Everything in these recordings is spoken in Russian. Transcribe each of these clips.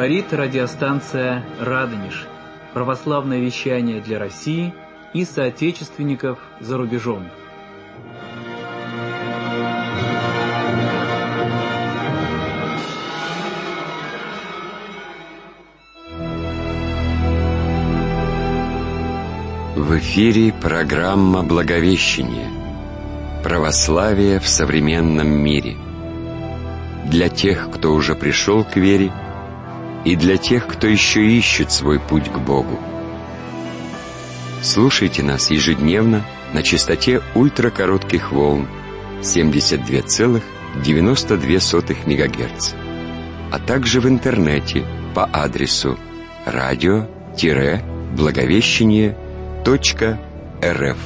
Говорит радиостанция «Радонеж». Православное вещание для России и соотечественников за рубежом. В эфире программа «Благовещение. Православие в современном мире». Для тех, кто уже пришел к вере, и для тех, кто еще ищет свой путь к Богу. Слушайте нас ежедневно на частоте ультракоротких волн 72,92 МГц, а также в интернете по адресу radio-благовещение.рф.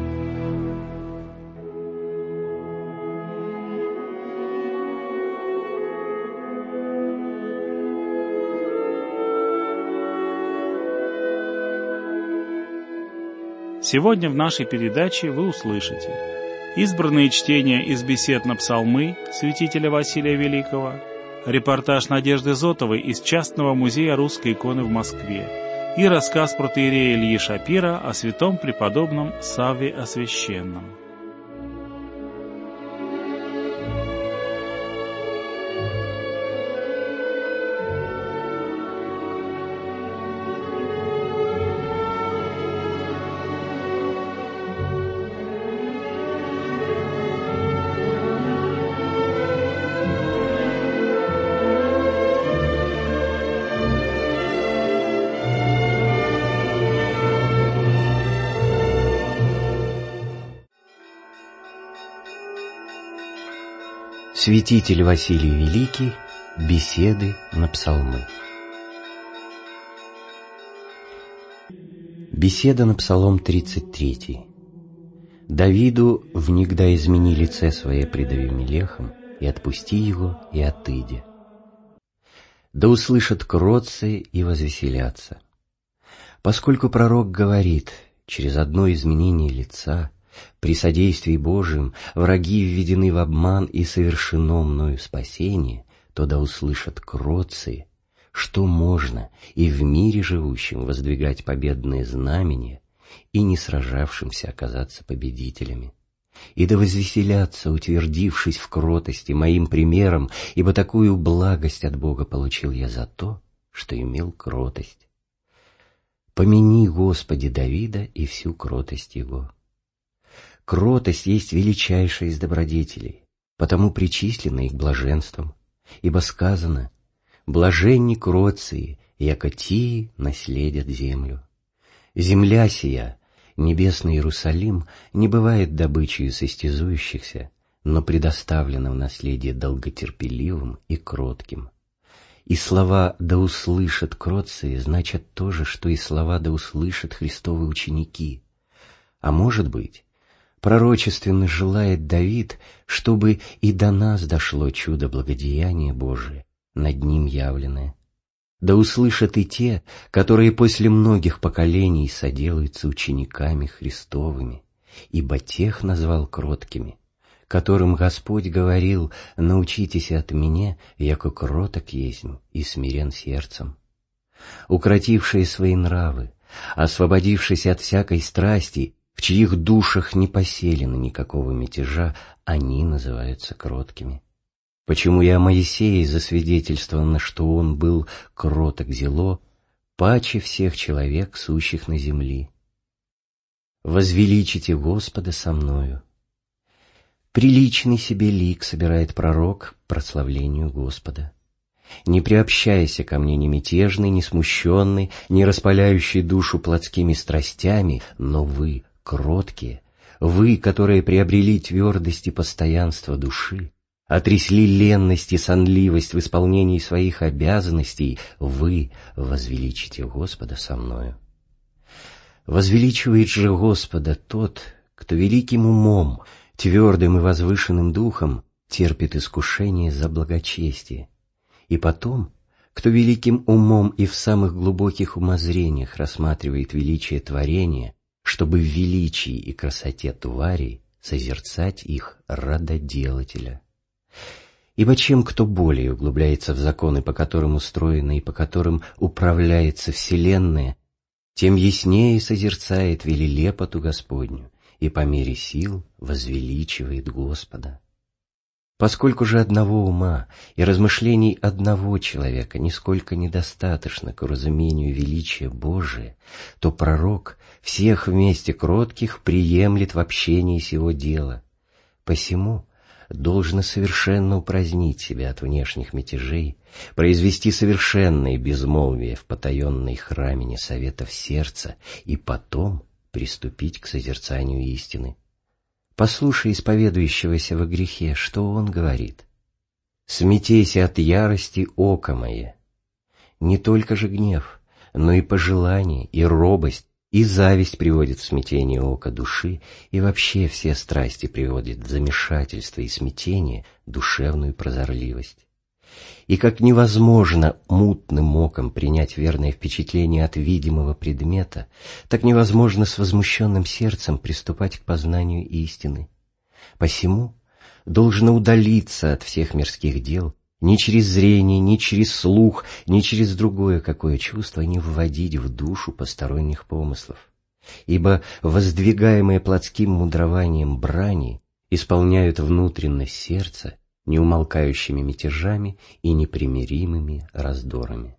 Сегодня в нашей передаче вы услышите избранные чтения из бесед на псалмы святителя Василия Великого, репортаж Надежды Зотовой из частного музея русской иконы в Москве и рассказ протоиерея Ильи Шапира о святом преподобном Савве Освященном. Святитель Василий Великий. Беседы на псалмы. Беседа на псалом 33. Давиду внегда измени лице свое пред Авимелехом, и отпусти его, и отыди. Да услышат кротцы и возвеселятся. Поскольку пророк говорит, через одно изменение лица при содействии Божием враги введены в обман и совершено мною спасение, то да услышат кротцы, что можно и в мире живущем воздвигать победные знамения и не сражавшимся оказаться победителями. И да возвеселятся, утвердившись в кротости моим примером, ибо такую благость от Бога получил я за то, что имел кротость. Помяни, Господи, Давида и всю кротость его. Кротость есть величайшая из добродетелей, потому причислена и к блаженствам, ибо сказано: «Блаженни кротции, яко тии наследят землю». Земля сия, небесный Иерусалим, не бывает добычей состязующихся, но предоставлена в наследие долготерпеливым и кротким. И слова «да услышат кротции» значат то же, что и слова «да услышат Христовы ученики». А может быть, пророчественно желает Давид, чтобы и до нас дошло чудо благодеяния Божие, над ним явленное. Да услышат и те, которые после многих поколений соделаются учениками Христовыми, ибо тех назвал кроткими, которым Господь говорил: «Научитесь от меня, яко кроток есмь и смирен сердцем». Укротившие свои нравы, освободившись от всякой страсти, в чьих душах не поселено никакого мятежа, они называются кроткими. Почему и о Моисее засвидетельствовано, что он был кроток зело, паче всех человек, сущих на земли. «Возвеличите Господа со мною». Приличный себе лик собирает пророк к прославлению Господа. «Не приобщайся ко мне ни мятежный, ни смущенный, ни распаляющий душу плотскими страстями, но вы, кроткие, вы, которые приобрели твердость и постоянство души, отрясли ленность и сонливость в исполнении своих обязанностей, вы возвеличите Господа со мною». Возвеличивает же Господа тот, кто великим умом, твердым и возвышенным духом терпит искушение за благочестие, и потом, кто великим умом и в самых глубоких умозрениях рассматривает величие творения, чтобы в величии и красоте тварей созерцать их Радоделателя. Ибо чем кто более углубляется в законы, по которым устроена и по которым управляется вселенная, тем яснее созерцает велилепоту Господню и по мере сил возвеличивает Господа. Поскольку же одного ума и размышлений одного человека нисколько недостаточно к уразумению величия Божия, то пророк всех вместе кротких приемлет в общении сего дела. Посему должно совершенно упразднить себя от внешних мятежей, произвести совершенное безмолвие в потаенной храмине советов сердца и потом приступить к созерцанию истины. Послушай исповедующегося во грехе, что он говорит. «Смятейся от ярости, око мое». Не только же гнев, но и пожелание, и робость, и зависть приводит в смятение ока души, и вообще все страсти приводят в замешательство и смятение душевную прозорливость. И как невозможно мутным оком принять верное впечатление от видимого предмета, так невозможно с возмущенным сердцем приступать к познанию истины. Посему должно удалиться от всех мирских дел, ни через зрение, ни через слух, ни через другое какое чувство не вводить в душу посторонних помыслов. Ибо воздвигаемые плотским мудрованием брани исполняют внутренность сердца неумолкающими мятежами и непримиримыми раздорами.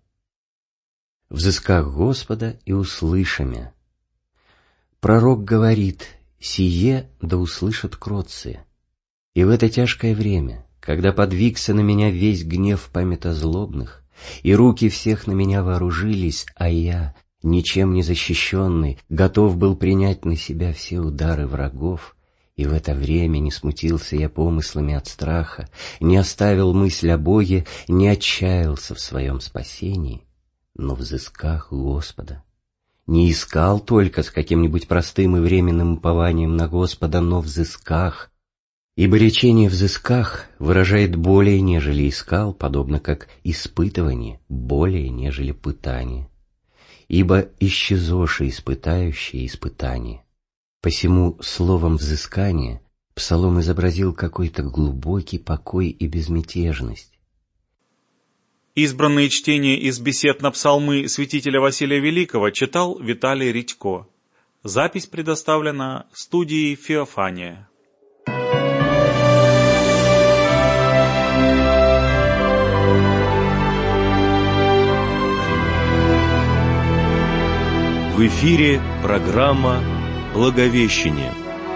Взысках Господа и услышамя. Пророк говорит: «Сие да услышат кротцы». И в это тяжкое время, когда подвигся на меня весь гнев памятозлобных, и руки всех на меня вооружились, а я, ничем не защищенный, готов был принять на себя все удары врагов, и в это время не смутился я помыслами от страха, не оставил мысль о Боге, не отчаялся в своем спасении, но взысках Господа. Не искал только с каким-нибудь простым и временным упованием на Господа, но взысках, ибо речение «взысках» выражает более, нежели искал, подобно как испытывание, более, нежели пытание. Ибо исчезоши испытающие испытание. Посему словом «взыскание» Псалом изобразил какой-то глубокий покой и безмятежность. Избранные чтения из бесед на псалмы святителя Василия Великого читал Виталий Редько. Запись предоставлена студией «Феофания». В эфире программа «Благовещение».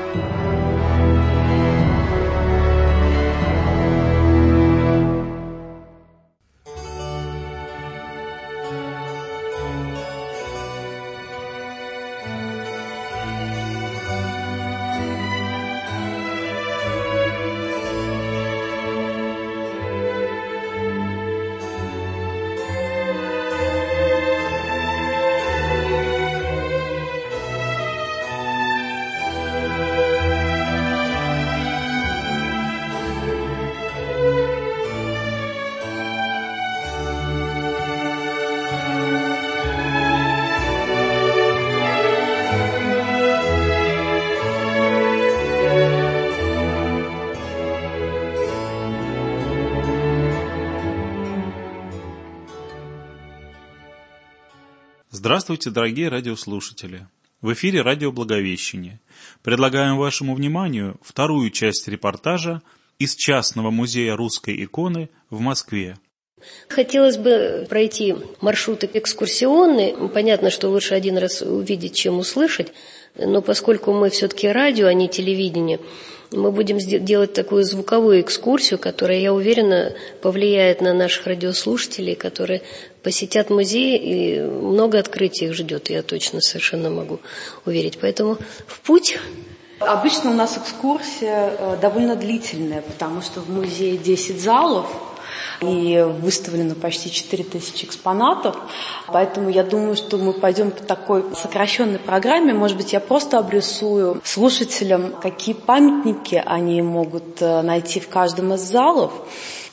Здравствуйте, дорогие радиослушатели! В эфире радио «Благовещение». Предлагаем вашему вниманию вторую часть репортажа из частного музея русской иконы в Москве. Хотелось бы пройти маршруты экскурсионные. Понятно, что лучше один раз увидеть, чем услышать, но поскольку мы все-таки радио, а не телевидение, мы будем делать такую звуковую экскурсию, которая, я уверена, повлияет на наших радиослушателей, которые посетят музей, и много открытий их ждет, я точно совершенно могу уверить. Поэтому в путь. Обычно у нас экскурсия довольно длительная, потому что в музее 10 залов, и выставлено почти 4000 экспонатов, поэтому я думаю, что мы пойдем по такой сокращенной программе. Может быть, я просто обрисую слушателям, какие памятники они могут найти в каждом из залов,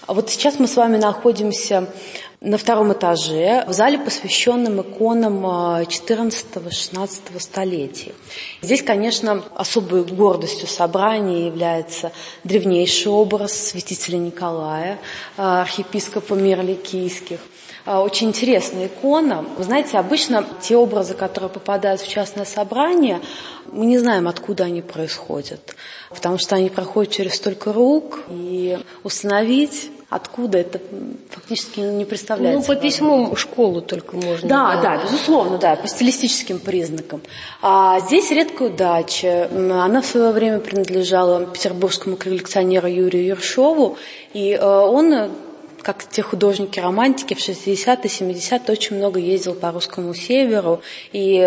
А вот сейчас мы с вами находимся на втором этаже, в зале, посвященном иконам XIV-XVI столетий. Здесь, конечно, особой гордостью собрания является древнейший образ святителя Николая, архиепископа Мирликийских. Очень интересная икона. Вы знаете, обычно те образы, которые попадают в частное собрание, мы не знаем, откуда они происходят, потому что они проходят через столько рук, и установить, откуда, это фактически не представляется. Ну, по письму в школу только можно. Да, безусловно, да, по стилистическим признакам. А здесь редкая удача. Она в свое время принадлежала петербургскому коллекционеру Юрию Ершову, и он, как те художники-романтики, в 60-е, 70-е очень много ездил по русскому северу, и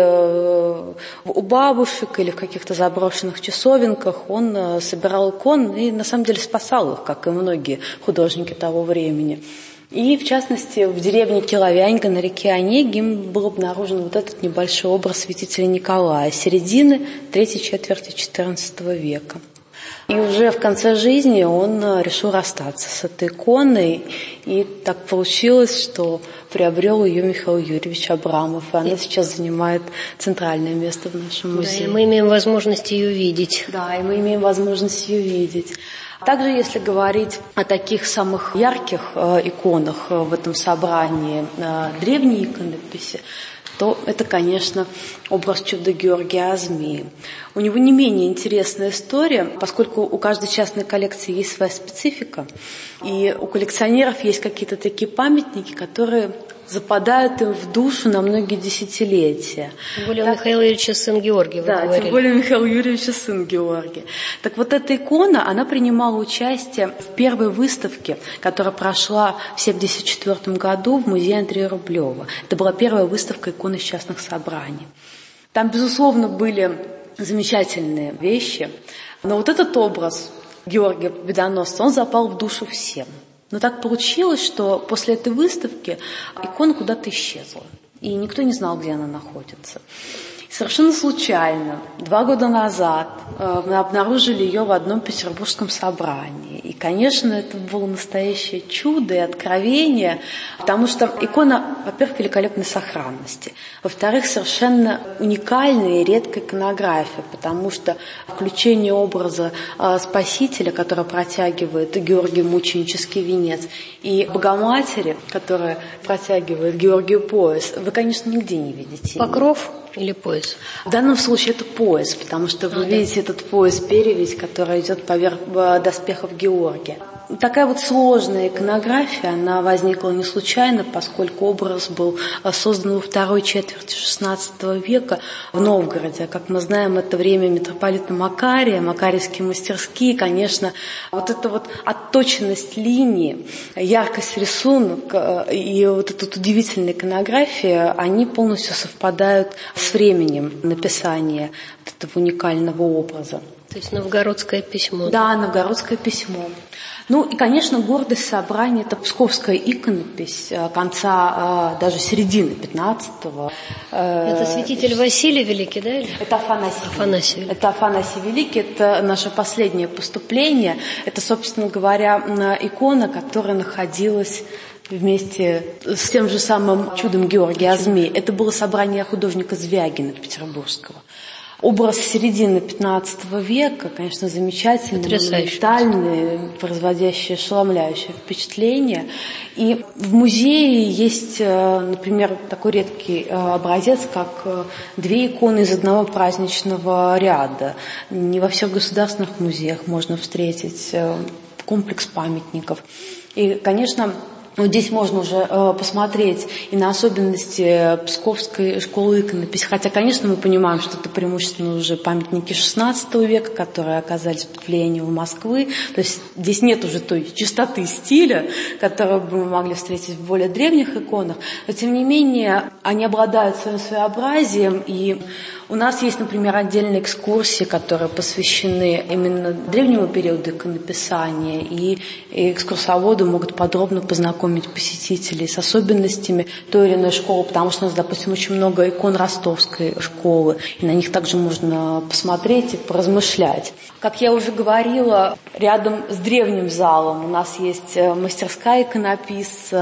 у бабушек или в каких-то заброшенных часовенках он собирал икон и, на самом деле, спасал их, как и многие художники того времени. И, в частности, в деревне Киловянька на реке Онеге им был обнаружен вот этот небольшой образ святителя Николая середины третьей четверти XIV века. И уже в конце жизни он решил расстаться с этой иконой, и так получилось, что приобрел ее Михаил Юрьевич Абрамов, и она сейчас занимает центральное место в нашем музее. Да, и мы имеем возможность ее видеть. Да, и мы имеем возможность ее видеть. Также, если говорить о таких самых ярких иконах в этом собрании, древней иконописи, то это, конечно, образ чуда Георгия Змеи. У него не менее интересная история, поскольку у каждой частной коллекции есть своя специфика, и у коллекционеров есть какие-то такие памятники, которые западают им в душу на многие десятилетия. Тем более у Михаила Юрьевича сын Георгий, вы говорили. Да, тем более у Михаила Юрьевича сын Георгий. Так вот, эта икона, она принимала участие в первой выставке, которая прошла в 1974 году в музее Андрея Рублева. Это была первая выставка икон из частных собраний. Там, безусловно, были замечательные вещи, но вот этот образ Георгия Победоносца, он запал в душу всем. Но так получилось, что после этой выставки икона куда-то исчезла, и никто не знал, где она находится. Совершенно случайно, 2 года назад, мы обнаружили ее в одном петербургском собрании. И, конечно, это было настоящее чудо и откровение, потому что икона, во-первых, великолепной сохранности, во-вторых, совершенно уникальная и редкая иконография, потому что включение образа Спасителя, который протягивает Георгию мученический венец, и Богоматери, которая протягивает Георгию пояс, вы, конечно, нигде не видите. Покров или пояс? В данном случае это пояс, потому что вы видите этот пояс-перевязь, который идет поверх доспехов Георгия. Такая вот сложная иконография, она возникла не случайно, поскольку образ был создан во второй четверти XVI века в Новгороде. Как мы знаем, это время митрополита Макария, макарьевские мастерские. Конечно, вот эта вот отточенность линии, яркость рисунка и вот эта вот удивительная иконография, они полностью совпадают с временем написания вот этого уникального образа. То есть новгородское письмо. Да, новгородское письмо. Ну и, конечно, гордость собрания – это псковская иконопись конца, даже середины 15-го. Это святитель Василий Великий, да? Это Афанасий. Это Афанасий Великий, это наше последнее поступление. Это, собственно говоря, икона, которая находилась вместе с тем же самым чудом Георгия Змеи. Это было собрание художника Звягина петербургского. Образ середины 15 века, конечно, замечательный, монументальный, производящий ошеломляющее впечатление. И в музее есть, например, такой редкий образец, как 2 иконы из одного праздничного ряда. Не во всех государственных музеях можно встретить комплекс памятников. И, конечно, вот здесь можно уже посмотреть и на особенности Псковской школы иконописи. Хотя, конечно, мы понимаем, что это преимущественно уже памятники XVI века, которые оказались под влиянием Москвы. То есть здесь нет уже той чистоты стиля, которую бы мы могли встретить в более древних иконах. Но, тем не менее, они обладают своим своеобразием. И у нас есть, например, отдельные экскурсии, которые посвящены именно древнему периоду иконописания. И экскурсоводы могут подробно познакомиться познакомить посетителей с особенностями той или иной школы, потому что у нас, допустим, очень много икон ростовской школы, и на них также можно посмотреть и поразмышлять. Как я уже говорила, рядом с древним залом у нас есть мастерская иконопис,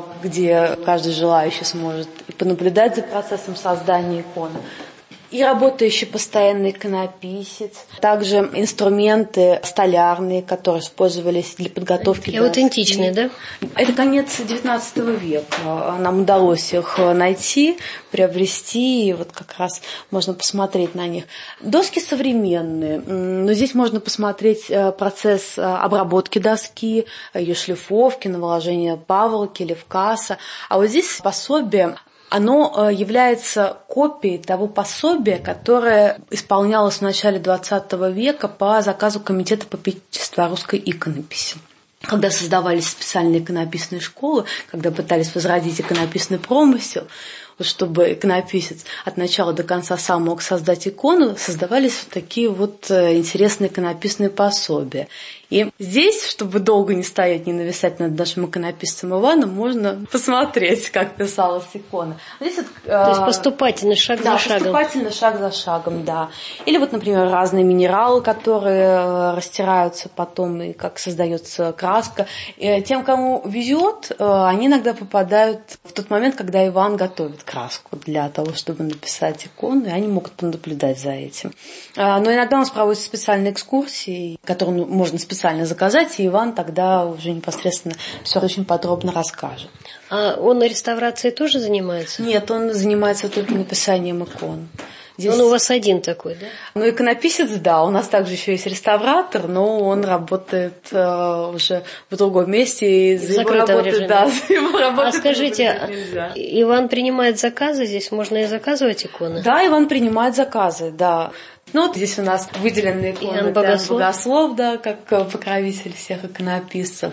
где каждый желающий сможет и понаблюдать за процессом создания иконы. И работающий постоянный иконописец, также инструменты столярные, которые использовались для подготовки доски. Аутентичные, да? Это конец XIX века. Нам удалось их найти, приобрести, и вот как раз можно посмотреть на них. Доски современные, но здесь можно посмотреть процесс обработки доски, ее шлифовки, наложения паволоки, левкаса. А вот здесь пособие. Оно является копией того пособия, которое исполнялось в начале XX века по заказу Комитета попечительства русской иконописи. Когда создавались специальные иконописные школы, когда пытались возродить иконописный промысел, вот чтобы иконописец от начала до конца сам мог создать икону, создавались вот такие вот интересные иконописные пособия. И здесь, чтобы долго не стоять, не нависать над нашим иконописцем Иваном, можно посмотреть, как писалась икона. Здесь вот, то есть поступательно, шаг за шагом. Поступательно, шаг за шагом, да. Или вот, например, разные минералы, которые растираются потом, и как создается краска. И тем, кому везет, они иногда попадают в тот момент, когда Иван готовит краску для того, чтобы написать икону, и они могут понаблюдать за этим. Но иногда у нас проводятся специальные экскурсии, которые можно специально заказать, и Иван тогда уже непосредственно все очень подробно расскажет. А он реставрацией тоже занимается? Нет, он занимается только написанием икон. Здесь... Он у вас один такой, да? Ну, иконописец, да. У нас также еще есть реставратор, но он работает уже в другом месте. И за его работой, да, за его работой. А скажите, Иван принимает заказы? Здесь можно и заказывать иконы? Да, Иван принимает заказы, да. Ну, вот здесь у нас выделены иконы Иоанн Богослов, да, как покровитель всех иконописцев.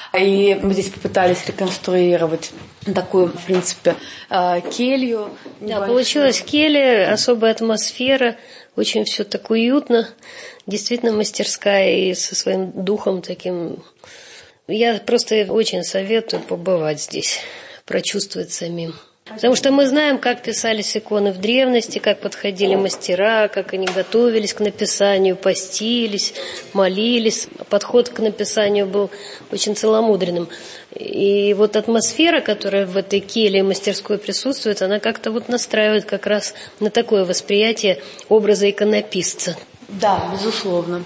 И мы здесь попытались реконструировать такую, в принципе, келью. Да, получилась келья, особая атмосфера, очень все так уютно. Действительно мастерская и со своим духом таким. Я просто очень советую побывать здесь, прочувствовать самим. Потому что мы знаем, как писались иконы в древности, как подходили мастера, как они готовились к написанию, постились, молились. Подход к написанию был очень целомудренным. И вот атмосфера, которая в этой келье мастерской присутствует, она как-то вот настраивает как раз на такое восприятие образа иконописца. Да, безусловно.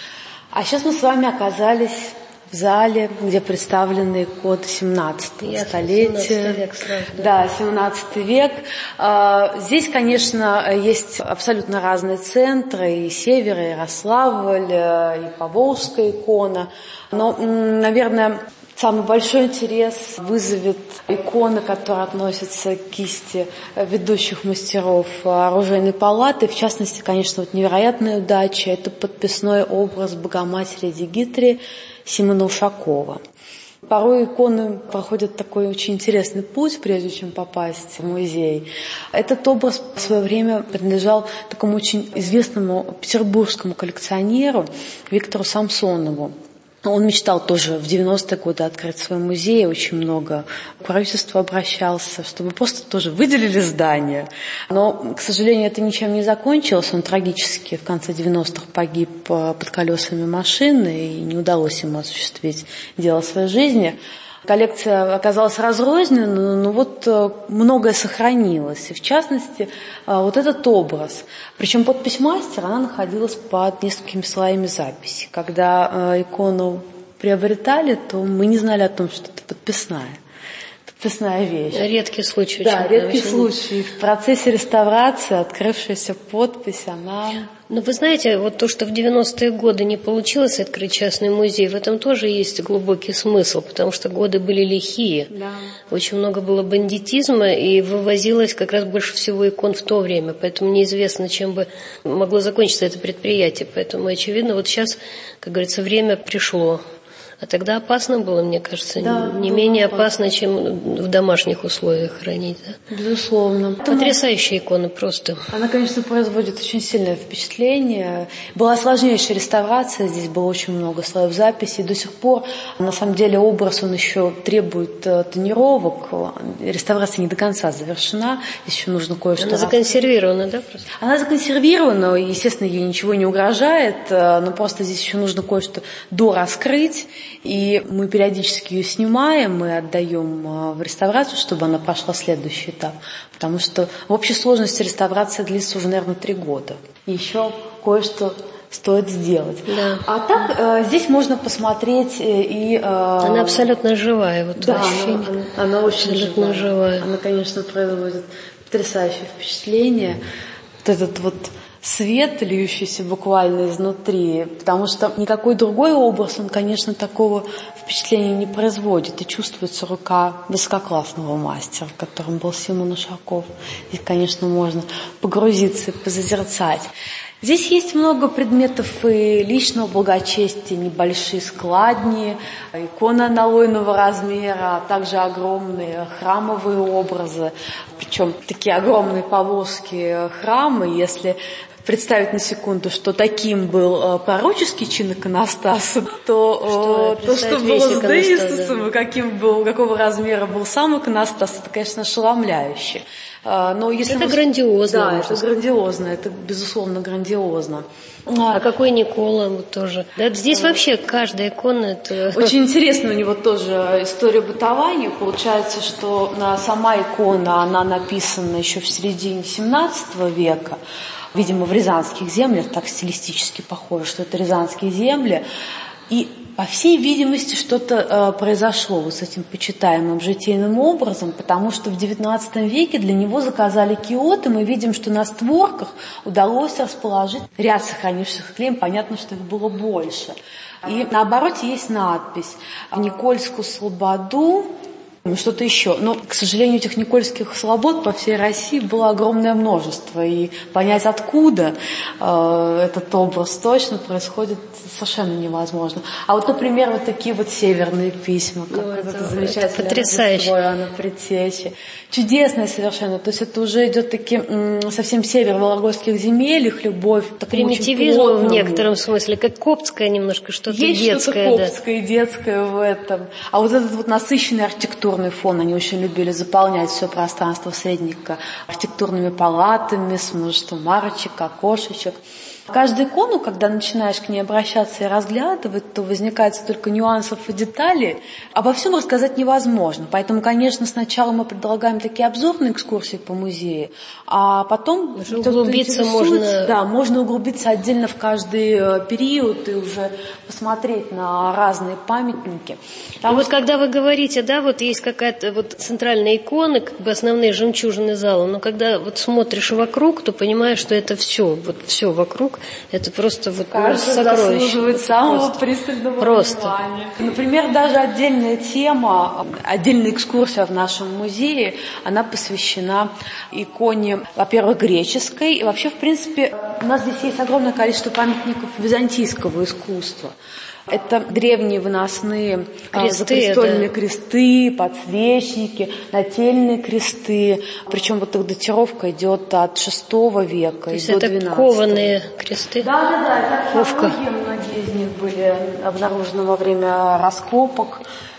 А сейчас мы с вами оказались в зале, где представлены иконы 17-го столетия. 17 век сразу, да, 17 век. Здесь, конечно, есть абсолютно разные центры, и Север, и Ярославль, и Поволжская икона. Но, наверное, самый большой интерес вызовет иконы, которые относятся к кисти ведущих мастеров оружейной палаты. В частности, конечно, вот невероятная удача – это подписной образ Богоматери Дигитрии Симона Ушакова. Порой иконы проходят такой очень интересный путь, прежде чем попасть в музей. Этот образ в свое время принадлежал такому очень известному петербургскому коллекционеру Виктору Самсонову. Он мечтал тоже в 90-е годы открыть свой музей, очень много к правительству обращался, чтобы просто тоже выделили здание. Но, к сожалению, это ничем не закончилось. Он трагически в конце 90-х погиб под колесами машины, и не удалось ему осуществить дело своей жизни. Коллекция оказалась разрознена, но вот многое сохранилось. И в частности, вот этот образ. Причем подпись мастера, она находилась под несколькими слоями записи. Когда икону приобретали, то мы не знали о том, что это подписная вещь. Редкий случай. Да, редкий случай. В процессе реставрации открывшаяся подпись, она... Но вы знаете, вот то, что в 90-е годы не получилось открыть частный музей, в этом тоже есть глубокий смысл, потому что годы были лихие. Да. Очень много было бандитизма, и вывозилось как раз больше всего икон в то время, поэтому неизвестно, чем бы могло закончиться это предприятие. Поэтому, очевидно, вот сейчас, как говорится, время пришло А тогда опасно было, мне кажется, Да, не менее опасно, чем в домашних условиях хранить. Да? Безусловно. Потрясающая икона просто. Она, конечно, производит очень сильное впечатление. Была сложнейшая реставрация, здесь было очень много слоев записи. До сих пор, на самом деле, образ, он еще требует тонировок. Реставрация не до конца завершена, здесь еще нужно кое-что... Она законсервирована, да, просто? Она законсервирована, естественно, ей ничего не угрожает, но просто здесь еще нужно кое-что дораскрыть. И мы периодически ее снимаем, мы отдаем в реставрацию, чтобы она прошла следующий этап. Потому что в общей сложности реставрация длится уже, наверное, 3 года. И еще кое-что стоит сделать. Да. А так здесь можно посмотреть и... Она абсолютно живая, вот да, ощущение. Она очень абсолютно живая. Она, конечно, производит потрясающее впечатление. Вот этот вот свет, льющийся буквально изнутри, потому что никакой другой образ, он, конечно, такого впечатления не производит, и чувствуется рука высококлассного мастера, которым был Симон Ушаков. Здесь, конечно, можно погрузиться и позазерцать. Здесь есть много предметов и личного благочестия, небольшие складни, иконы аналойного размера, а также огромные храмовые образы, причем такие огромные повозки храма. Если представить на секунду, что таким был пророческий чин иконостаса, то что было с Деисусом, и какого размера был сам иконостас, это, конечно, ошеломляюще. Но если это грандиозно. Да, это грандиозно, это безусловно грандиозно. А какой Никола вот тоже? Да, здесь вообще каждая икона это... Очень интересно у него тоже история бытования. Получается, что сама икона, она написана еще в середине 17 века. Видимо, в рязанских землях, так стилистически похоже, что это рязанские земли. И, по всей видимости, что-то произошло вот с этим почитаемым житейным образом, потому что в XIX веке для него заказали киоты. Мы видим, что на створках удалось расположить ряд сохранившихся клейм. Понятно, что их было больше. И на обороте есть надпись «В Никольскую слободу». Что-то еще. Но, к сожалению, этих никольских слобод по всей России было огромное множество. И понять, откуда этот образ точно происходит, совершенно невозможно. А вот, например, вот такие вот северные письма. Как это замечательное Рождество Иоанна Предтечи. Чудесное совершенно. То есть это уже идет таким совсем север вологодских земель, их любовь. Примитивизм в некотором смысле, как коптское немножко, что-то есть детское. Есть что-то коптское и детское в этом. А вот этот вот насыщенный архитектурный фон, они очень любили заполнять все пространство средника архитектурными палатами с множеством арочек, окошечек. Каждую икону, когда начинаешь к ней обращаться и разглядывать, то возникает столько нюансов и деталей. Обо всем рассказать невозможно. Поэтому, конечно, сначала мы предлагаем такие обзорные экскурсии по музею, а потом... Углубиться можно... Да, можно углубиться отдельно в каждый период и уже посмотреть на разные памятники. А вот когда вы говорите, да, вот есть какая-то вот центральная икона, как бы основные жемчужины зала, но когда вот смотришь вокруг, то понимаешь, что это все, вот все вокруг, это просто вот каждый заслуживает самого пристального внимания. Например, даже отдельная тема, отдельная экскурсия в нашем музее, она посвящена иконе, во-первых, греческой, и вообще, в принципе, у нас здесь есть огромное количество памятников византийского искусства. Это древние выносные закрестольные кресты, подсвечники, нательные кресты. Причем вот их датировка идет от VI века и до XII. Это кованые кресты? Да, это многие из них были обнаружены во время раскопок.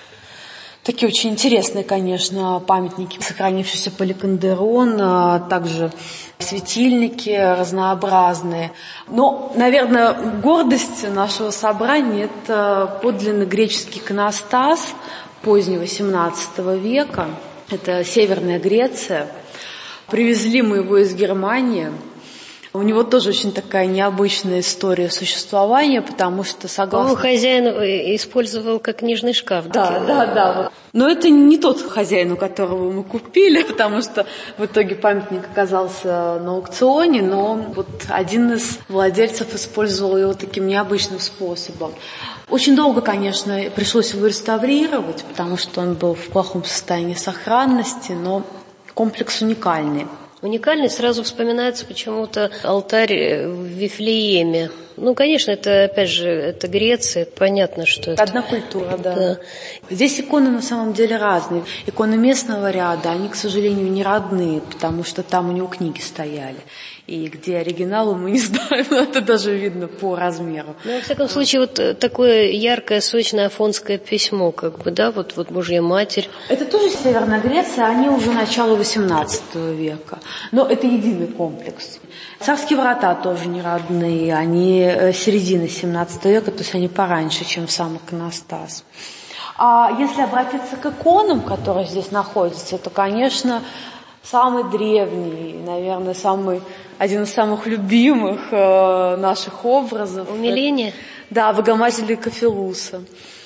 Такие очень интересные, конечно, памятники, сохранившийся поликандерон, также светильники разнообразные. Но, наверное, гордость нашего собрания – это подлинно греческий иконостас позднего XVII века. Это Северная Греция. Привезли мы его из Германии. У него тоже очень такая необычная история существования, потому что, согласно... Хозяин использовал как книжный шкаф. Да. Но это не тот хозяин, у которого мы купили, потому что в итоге памятник оказался на аукционе, но вот один из владельцев использовал его таким необычным способом. Очень долго, конечно, пришлось его реставрировать, потому что он был в плохом состоянии сохранности, но комплекс уникальный. Уникальный, сразу вспоминается почему-то алтарь в Вифлееме. Ну, конечно, это, опять же, это Греция, понятно, что это... Одна культура, да. Здесь иконы на самом деле разные. Иконы местного ряда, они, к сожалению, не родные, потому что там у него книги стояли. И где оригиналы, мы не знаем, но это даже видно по размеру. Ну, во всяком случае, вот такое яркое, сочное афонское письмо, как бы, да, вот Божья Матерь. Это тоже Северная Греция, они уже начало XVIII века. Но это единый комплекс. Царские врата тоже не родные, они середины XVII века, то есть они пораньше, чем сам иконостас. А если обратиться к иконам, которые здесь находятся, то, конечно, самый древний, наверное, один из самых любимых наших образов. Умиление? Да, Богоматерь Кафелуса.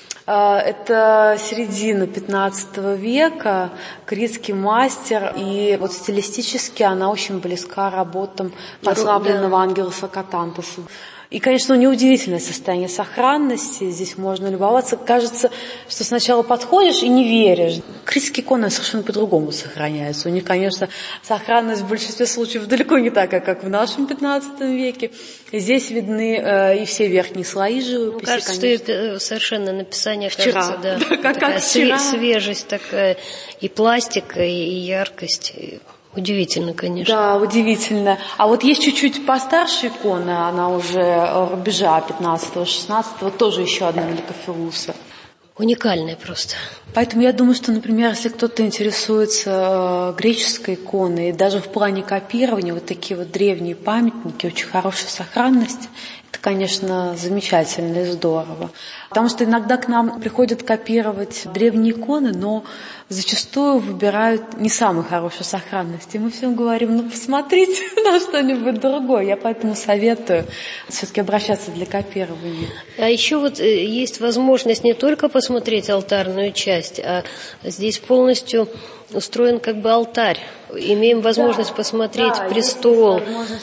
Это середина XV века, критский мастер, и вот стилистически она очень близка работам прославленного ангела Сакатантаса. И, конечно, неудивительное состояние сохранности, здесь можно любоваться. Кажется, что сначала подходишь и не веришь. Критские иконы совершенно по-другому сохраняются. У них, конечно, сохранность в большинстве случаев далеко не такая, как в нашем XV веке. И здесь видны и все верхние слои живописи. Ну, кажется, конечно. что совершенно написание, вчера. кажется, да, Да, как вчера. Свежесть такая, и пластика, и яркость. Удивительно, конечно. Да, удивительно. А вот есть чуть-чуть постарше икона, она уже рубежа 15-16, тоже еще одна Кафелуса. Уникальная просто. Поэтому я думаю, что, например, если кто-то интересуется греческой иконой, и даже в плане копирования, вот такие вот древние памятники, очень хорошей сохранности, это, конечно, замечательно и здорово. Потому что иногда к нам приходят копировать древние иконы, но зачастую выбирают не самой хорошей сохранности. И мы всем говорим, посмотрите на что-нибудь другое. Я поэтому советую все-таки обращаться для копирования. А еще вот есть возможность не только посмотреть алтарную часть, а здесь полностью устроен как бы алтарь. Имеем возможность посмотреть престол.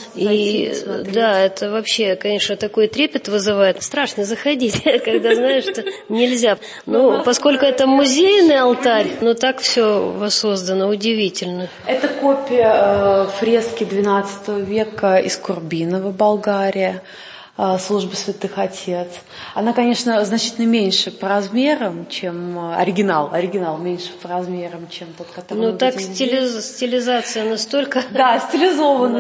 И да, это вообще, конечно, такой трепет вызывает. Страшно заходить, когда знаешь, что нельзя. Но поскольку это музейный алтарь, но так все воссоздано, удивительно. Это копия фрески XII века из Курбинова, Болгария. Службы святых отец. Она, конечно, значительно меньше по размерам, чем оригинал. Оригинал меньше по размерам, чем тот, который мы так видим здесь. Стилизация настолько... Да, стилизована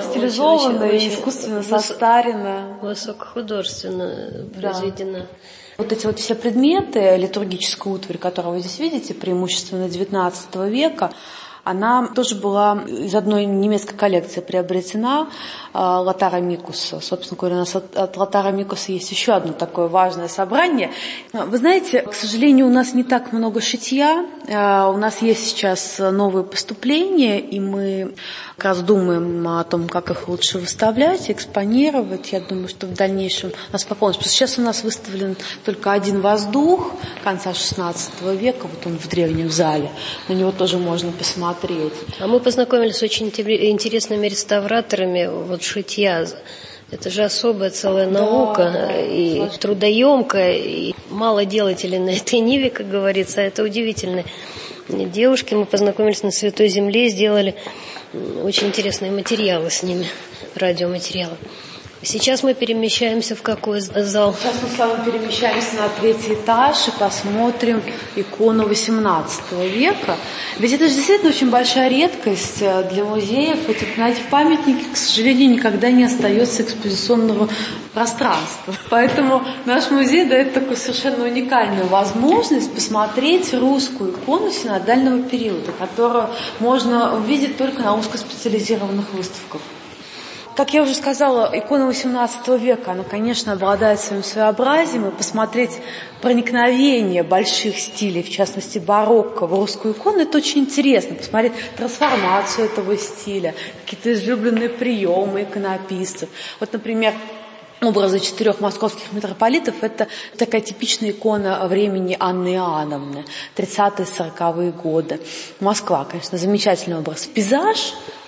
и искусственно состарена. Высокохудожественно произведена. Вот эти вот все предметы, литургическая утварь, которую вы здесь видите, преимущественно XIX века, она тоже была из одной немецкой коллекции приобретена, Лотара Микуса. Собственно говоря, у нас от Лотара Микуса есть еще одно такое важное собрание. Вы знаете, к сожалению, у нас не так много шитья. У нас есть сейчас новые поступления, и мы как раз думаем о том, как их лучше выставлять, экспонировать. Я думаю, что в дальнейшем нас пополнится. Потому что сейчас у нас выставлен только один воздух конца XVI века, вот он в древнем зале. На него тоже можно посмотреть. А мы познакомились с очень интересными реставраторами шитья. Это же особая целая наука, и трудоемкая, и мало делателей на этой ниве, как говорится. Это удивительно. Девушки, мы познакомились на Святой Земле, сделали очень интересные материалы с ними, радиоматериалы. Сейчас мы перемещаемся в какой зал? Сейчас мы с вами перемещаемся на 3-й этаж и посмотрим икону XVIII века. Ведь это же действительно очень большая редкость для музеев. Эти памятники, к сожалению, никогда не остаются экспозиционного пространства. Поэтому наш музей дает такую совершенно уникальную возможность посмотреть русскую икону синодального периода, которую можно увидеть только на узкоспециализированных выставках. Как я уже сказала, икона XVIII века, она, конечно, обладает своим своеобразием, и посмотреть проникновение больших стилей, в частности барокко, в русскую икону, это очень интересно, посмотреть трансформацию этого стиля, какие-то излюбленные приемы иконописцев. Вот, например, образы 4 московских митрополитов – это такая типичная икона времени Анны Иоанновны, 30-е, 40-е годы. Москва, конечно, замечательный образ. Пейзаж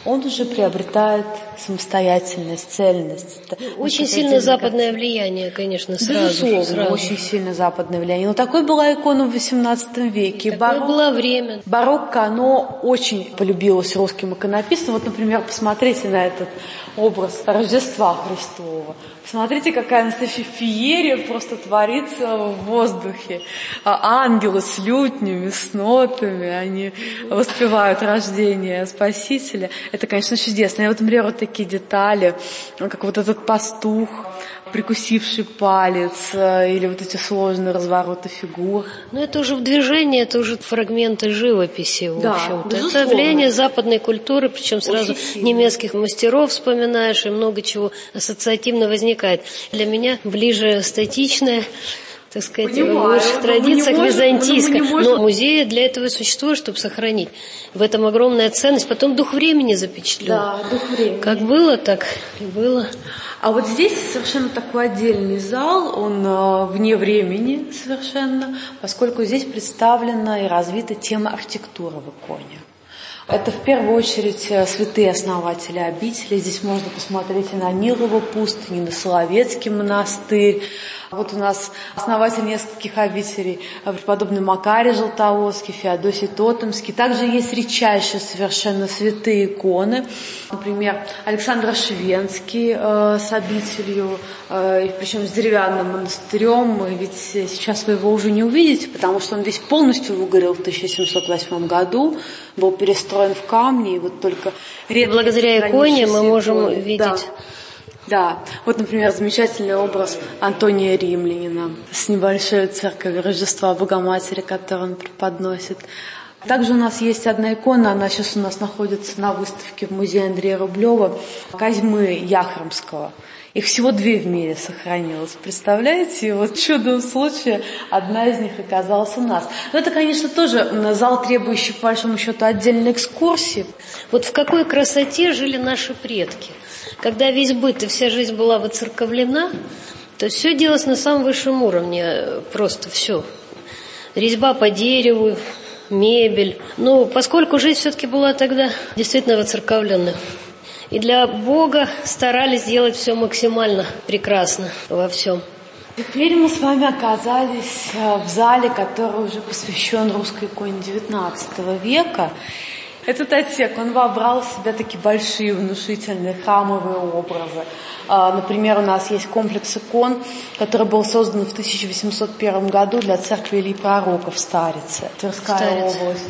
он уже приобретает самостоятельность, цельность. Очень сильно западное влияние, конечно, Безусловно, очень сильно западное влияние. Но такой была икона в XVIII веке. Такое было время. Барокко, оно очень полюбилось русским иконописцам. Вот, например, посмотрите на этот образ Рождества Христова. Посмотрите, какая настоящая феерия просто творится в воздухе. Ангелы с лютнями, с нотами, они воспевают рождение Спасителя. Это, конечно, чудесно. И вот, например, вот такие детали, как вот этот пастух, прикусивший палец, или вот эти сложные развороты фигур. Ну, это уже в движении, это уже фрагменты живописи, в общем-то. Это влияние западной культуры, причем сразу немецких мастеров вспоминаешь, и много чего ассоциативно возникает. Для меня ближе статичное, так сказать, в лучших традициях византийское. Но музеи для этого и существуют, чтобы сохранить. В этом огромная ценность. Потом дух времени запечатлен. Да, дух времени. Как было, так и было. А вот здесь совершенно такой отдельный зал, он вне времени совершенно, поскольку здесь представлена и развита тема архитектуры в иконе. Это в первую очередь святые основатели обители. Здесь можно посмотреть и на Нилову пустыню, и на Соловецкий монастырь. Вот у нас основатель нескольких обителей, преподобный Макарий Желтоводский, Феодосий Тотемский. Также есть редчайшие совершенно святые иконы. Например, Александр Ошвенский с обителью, причем с деревянным монастырем. Ведь сейчас вы его уже не увидите, потому что он весь полностью выгорел в 1708 году, был перестроен в камни, и вот только благодаря иконе мы можем видеть. Да, вот, например, замечательный образ Антония Римлянина с небольшой церковью Рождества Богоматери, которую он преподносит. Также у нас есть одна икона, она сейчас у нас находится на выставке в музее Андрея Рублева, Козьмы Яхромского. Их всего 2 в мире сохранилось. Представляете? И вот чудом случая одна из них оказалась у нас. Но это, конечно, тоже зал, требующий, по большому счету, отдельной экскурсии. Вот в какой красоте жили наши предки. Когда весь быт и вся жизнь была воцерковлена, то все делалось на самом высшем уровне. Просто все. Резьба по дереву, мебель. Ну, поскольку жизнь все-таки была тогда действительно воцерковленная. И для Бога старались сделать все максимально прекрасно во всем. Теперь мы с вами оказались в зале, который уже посвящен русской иконе XIX века. Этот отсек, он вобрал в себя такие большие, внушительные храмовые образы. Например, у нас есть комплекс икон, который был создан в 1801 году для церкви Ильи Пророка в Старице, Тверская область.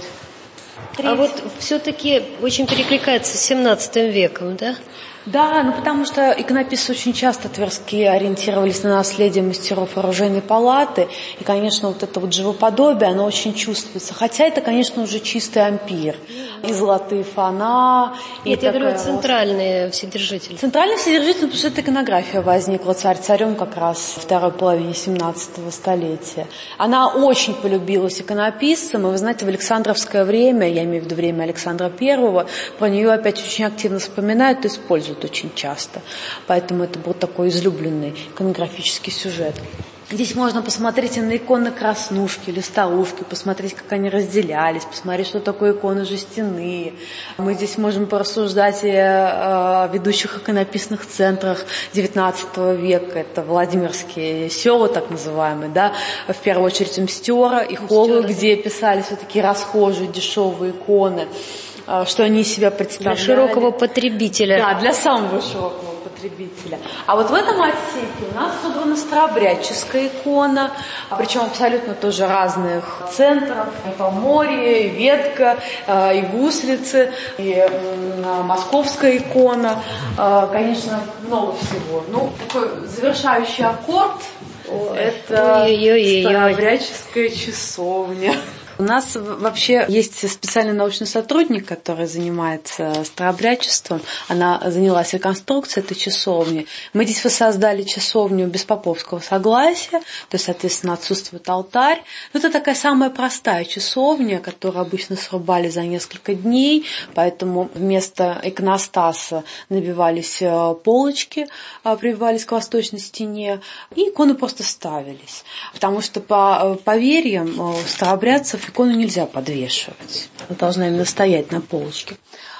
А вот все-таки очень перекликается с 17 веком, да? Да, ну потому что иконописцы очень часто тверские ориентировались на наследие мастеров оружейной палаты. И, конечно, вот это вот живоподобие, оно очень чувствуется. Хотя это, конечно, уже чистый ампир. И золотые фона. Нет, я говорю, центральные вседержители. Центральные вседержители, потому что эта иконография возникла царь-царем как раз в второй половине 17 столетия. Она очень полюбилась иконописцам. И вы знаете, в Александровское время, я имею в виду время Александра I, про нее опять очень активно вспоминают и используют очень часто. Поэтому это был такой излюбленный иконографический сюжет. Здесь можно посмотреть и на иконы краснушки, листовушки, посмотреть, как они разделялись, посмотреть, что такое иконы жестяные. Мы здесь можем порассуждать и о ведущих иконописных центрах XIX века. Это Владимирские села, так называемые, да, в первую очередь Мстера и Холы, где писались вот такие расхожие, дешевые иконы, что они из себя представляли. Для широкого потребителя. Да, для самого широкого потребителя. А вот в этом отсеке у нас собрана старообрядческая икона, причем абсолютно тоже разных центров. И Поморье, и Ветка, и Гуслицы, и московская икона. Конечно, много всего. Ну, такой завершающий аккорд – это старообрядческая часовня. У нас вообще есть специальный научный сотрудник, который занимается старообрядчеством. Она занялась реконструкцией этой часовни. Мы здесь воссоздали часовню без поповского согласия, то есть, соответственно, отсутствует алтарь. Но это такая самая простая часовня, которую обычно срубали за несколько дней, поэтому вместо иконостаса набивались полочки, прибивались к восточной стене, и иконы просто ставились. Потому что по поверьям старообрядцев икону нельзя подвешивать. Она должна именно стоять на полочке.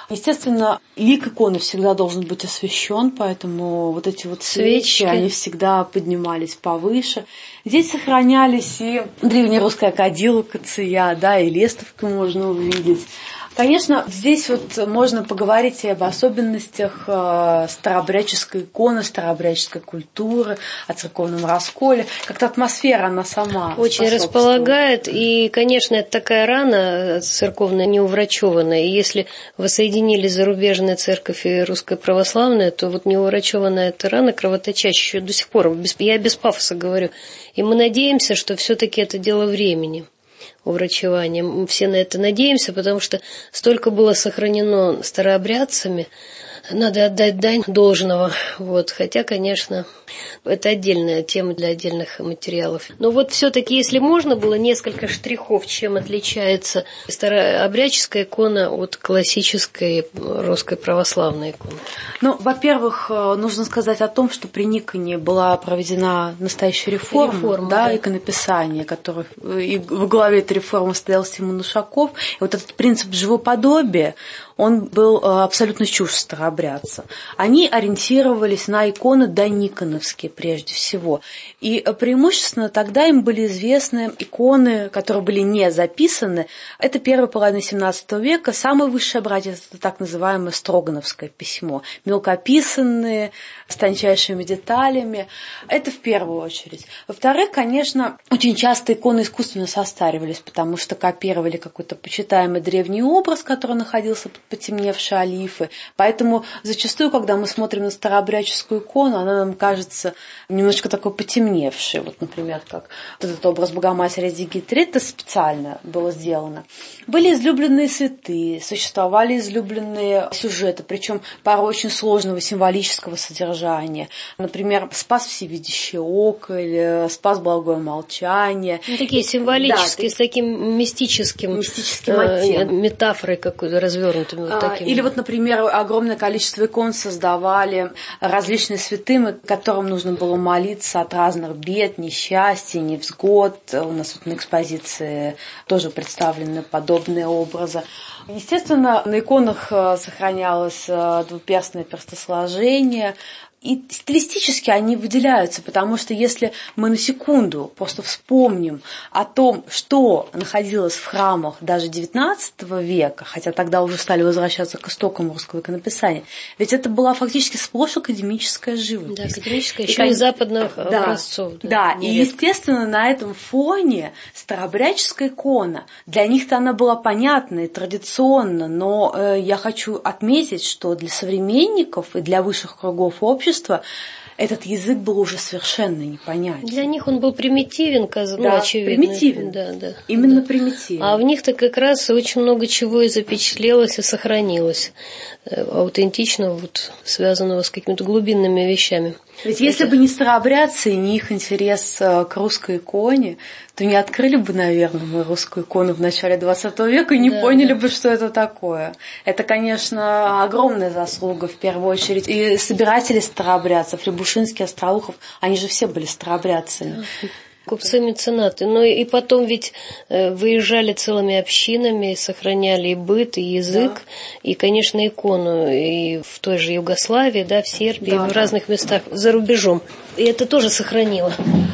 Естественно, лик иконы всегда должен быть освещен, поэтому вот эти вот свечи, они всегда поднимались повыше. Здесь сохранялись и древнерусская кадила, кация, да, и лестовку можно увидеть. Конечно, здесь вот можно поговорить и об особенностях старообрядческой иконы, старообрядческой культуры, о церковном расколе. Как-то атмосфера, она сама очень располагает. И, конечно, это такая рана церковная, неуврачеванная. И если воссоединили зарубежная церковь и русская православная, то вот неуврачеванная эта рана кровоточащая до сих пор. Я без пафоса говорю. И мы надеемся, что все-таки это дело времени. Уврачевания. Мы все на это надеемся, потому что столько было сохранено старообрядцами, надо отдать дань должного. Вот. Хотя, конечно, это отдельная тема для отдельных материалов. Но вот все-таки, если можно было, несколько штрихов, чем отличается старообрядческая икона от классической русской православной иконы. Ну, во-первых, нужно сказать о том, что при Никоне была проведена настоящая реформа, да, иконописания, которой и во главе этой реформы стоял Симон Ушаков. И вот этот принцип живоподобия, он был абсолютно чужд старообрядцам. Они ориентировались на иконы дониконовские прежде всего. И преимущественно тогда им были известны иконы, которые были не записаны. Это первая половина XVII века. Самый высший образец – это так называемое Строгановское письмо. Мелкописанные, с тончайшими деталями. Это в первую очередь. Во-вторых, конечно, очень часто иконы искусственно состаривались, потому что копировали какой-то почитаемый древний образ, который находился под потемневшие олифы. Поэтому зачастую, когда мы смотрим на старообрядческую икону, она нам кажется немножко такой потемневшей. Вот, например, как этот образ Богоматери Зигитри, это специально было сделано. Были излюбленные святые, существовали излюбленные сюжеты, причем порой очень сложного символического содержания. Например, Спас Всевидящее око или Спас Благое молчание. Ну, такие символические, да, с таким мистическим метафорой какой-то развернутой. Вот или вот, например, огромное количество икон создавали различные святые, которым нужно было молиться от разных бед, несчастий, невзгод. У нас вот на экспозиции тоже представлены подобные образы. Естественно, на иконах сохранялось двуперстное перстосложение. И стилистически они выделяются, потому что если мы на секунду просто вспомним о том, что находилось в храмах даже XIX века, хотя тогда уже стали возвращаться к истокам русского иконописания, ведь это была фактически сплошь академическая живопись. Да, академическая, еще и западных образцов. Да, и естественно на этом фоне старообрядческая икона, для них-то она была понятна и традиционна, но я хочу отметить, что для современников и для высших кругов общества этот язык был уже совершенно непонятен. Для них он был примитивен, очевидно. Примитивен. Да. Именно примитивен. А в них-то как раз очень много чего и запечатлелось, и сохранилось. Аутентично, вот, связанного с какими-то глубинными вещами. Ведь если бы не старообрядцы и не их интерес к русской иконе, то не открыли бы, наверное, мы русскую икону в начале XX века и не поняли бы, что это такое. Это, конечно, огромная заслуга, в первую очередь. И собиратели старообрядцев, Рябушинский, Остроухов, они же все были старообрядцами. Купцы-меценаты. Но и потом ведь выезжали целыми общинами, сохраняли и быт, и язык, и, конечно, икону. И в той же Югославии, да, в Сербии, в разных местах за рубежом. И это тоже сохранило.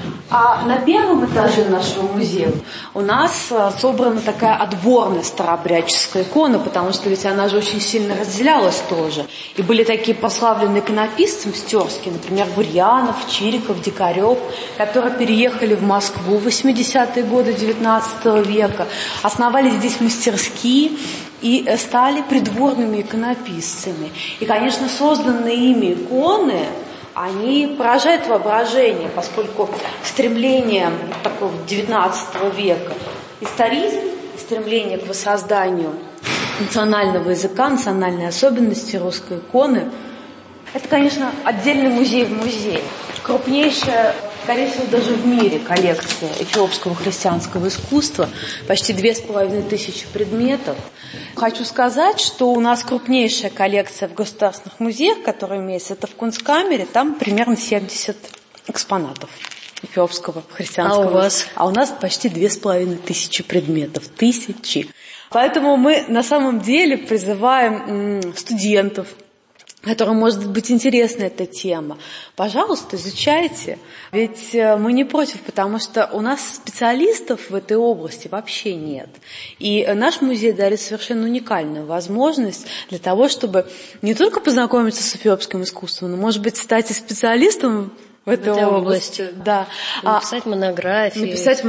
А на первом этаже нашего музея у нас собрана такая отборная старообрядческая икона, потому что ведь она же очень сильно разделялась тоже. И были такие прославленные иконописцы мстёрские, например, Гурьянов, Чириков, Дикарёв, которые переехали в Москву в 80-е годы XIX века, основали здесь мастерские и стали придворными иконописцами. И, конечно, созданные ими иконы, они поражают воображение, поскольку стремление такого XIX века, историзм, стремление к воссозданию национального языка, национальной особенности русской иконы, это, конечно, отдельный музей в музее. Крупнейшая, скорее всего, даже в мире коллекция эфиопского христианского искусства, почти 2500 предметов. Хочу сказать, что у нас крупнейшая коллекция в государственных музеях, которая имеется, это в Кунсткамере, там примерно 70 экспонатов эфиопского христианского. А у вас? А у нас почти 2500 предметов, тысячи. Поэтому мы на самом деле призываем студентов, которым может быть интересна эта тема. Пожалуйста, изучайте. Ведь мы не против, потому что у нас специалистов в этой области вообще нет. И наш музей дарит совершенно уникальную возможность для того, чтобы не только познакомиться с эфиопским искусством, но, может быть, стать и специалистом в этой области. Да. Написать монографию.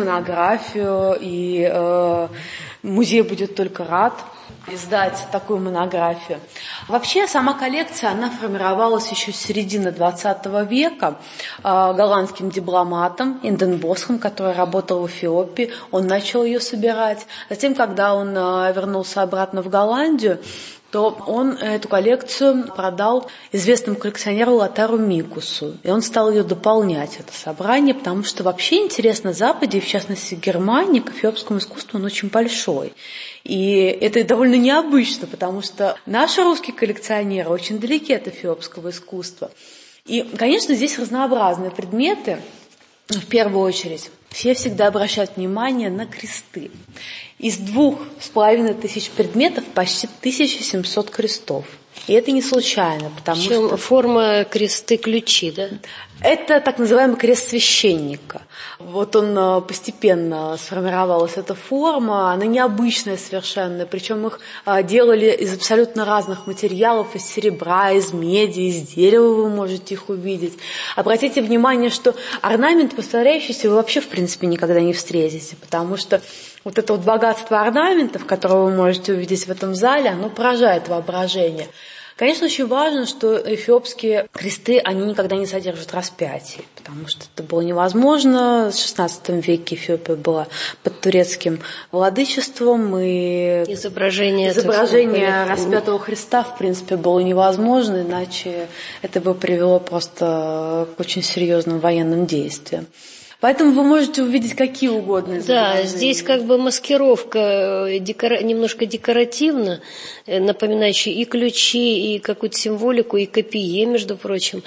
И музей будет только рад издать такую монографию. Вообще, сама коллекция, она формировалась еще с середины XX века голландским дипломатом Инденбосхом, который работал в Эфиопии. Он начал ее собирать. Затем, когда он вернулся обратно в Голландию, то он эту коллекцию продал известному коллекционеру Лотару Микусу. И он стал ее дополнять, это собрание, потому что вообще интерес на Западе, и в частности в Германии, к эфиопскому искусству, он очень большой. И это довольно необычно, потому что наши русские коллекционеры очень далеки от эфиопского искусства. И, конечно, здесь разнообразные предметы. В первую очередь, все всегда обращают внимание на кресты. Из 2500 предметов почти 1700 крестов. И это не случайно, потому что... форма кресты-ключи, да? Это так называемый крест священника. Вот он постепенно сформировалась эта форма, она необычная совершенно, причем их делали из абсолютно разных материалов, из серебра, из меди, из дерева вы можете их увидеть. Обратите внимание, что орнамент, повторяющийся, вы вообще в принципе никогда не встретите, потому что вот это вот богатство орнаментов, которое вы можете увидеть в этом зале, оно поражает воображение. Конечно, очень важно, что эфиопские кресты, они никогда не содержат распятий, потому что это было невозможно. В XVI веке Эфиопия была под турецким владычеством, и изображение распятого Христа, в принципе, было невозможно, иначе это бы привело просто к очень серьезным военным действиям. Поэтому вы можете увидеть какие угодно изображения. Да, здесь как бы маскировка немножко декоративна, напоминающая и ключи, и какую-то символику, и копье, между прочим.